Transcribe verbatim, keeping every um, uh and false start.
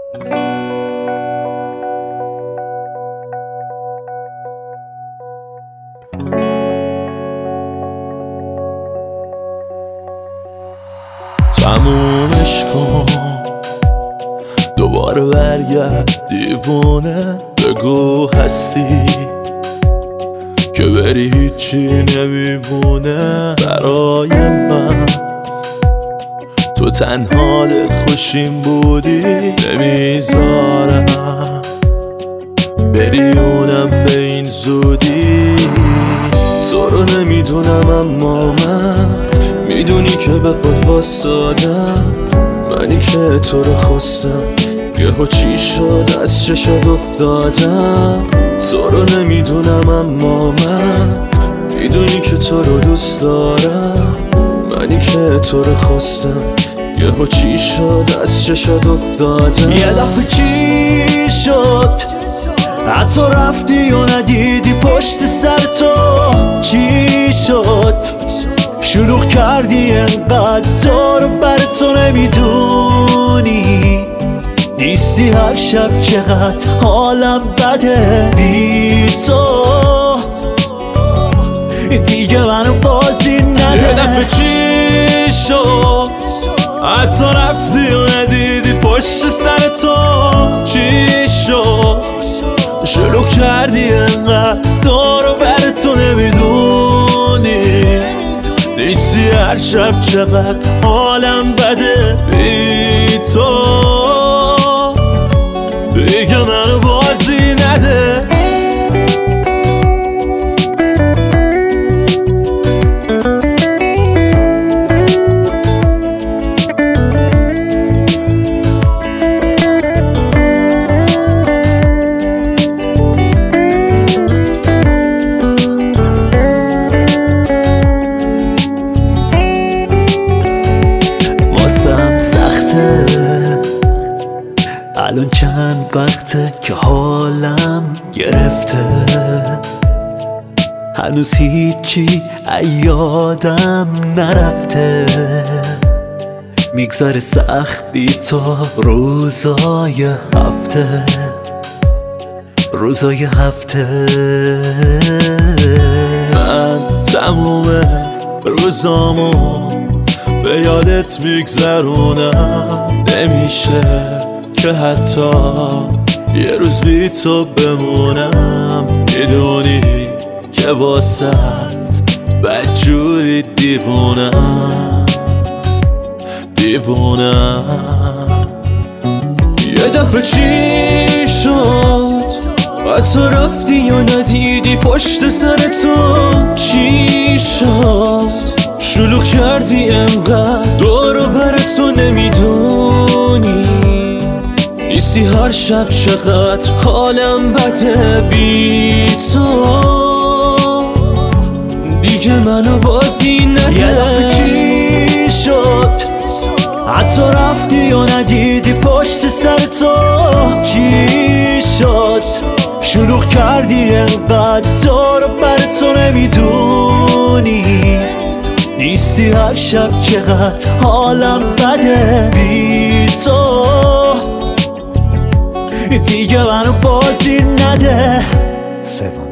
تمومش کن دوباره برگرد دیوونه، بگو هستی که بری هیچی نمیمونه برای من. تو تنها دل خوشیم بودی، نمیذارم بری اونم به این زودی. تو رو نمیدونم اما من میدونی که به پات واسادم، منی که تو رو خواستم یهو چی شد از چشات افتادم. تو رو نمیدونم اما من میدونی که تو رو دوست دارم، منی که تو رو خواستم یهو چی شد از چشات افتادم. یه دفعه چی شد حتی رفتی و ندیدی پشت سر تو چی شد؟ شلوغ کردی انقدر تو رو بر تو نمیدونی، نیستی هر شب چقدر حالم بده بی تو، دیگه منو بازی نده. یه دفعه چی شد حتی رفتی و ندیدی پشت سر تو چی شد؟ شلوغ کردی انقدر تو رو بر تو نمیدونی، نیستی هر شب چقدر حالم بده بی تو، دیگه منو بازی نده. واسم سخته الان چند وقته که حالم گرفته، هنوز هیچی یادم نرفته، میگذره سخت بی تو روزای هفته، روزای هفته. من تموم روزامو به یادت میگذرونم، نمیشه که حتی یه روز بی تو بمونم. میدونی که واسط بدجوری دیوونم دیوونم. یه دفعه چی شد حتی رفتی و ندیدی پشت سر تو چی شد؟ شلوغ کردی انقدر دورو بر تو نمیدونی، نیستی هر شب چقدر حالم بده بی تو، دیگه منو بازی نده. یه دفعه چی شد حتی رفتی و ندیدی پشت سر تو چی شد؟ شلوغ کردی انقدر دورو بر تو نمیدونی، نیستی هر شب چقدر حالم بده بی تو، دیگه منو بازی نده.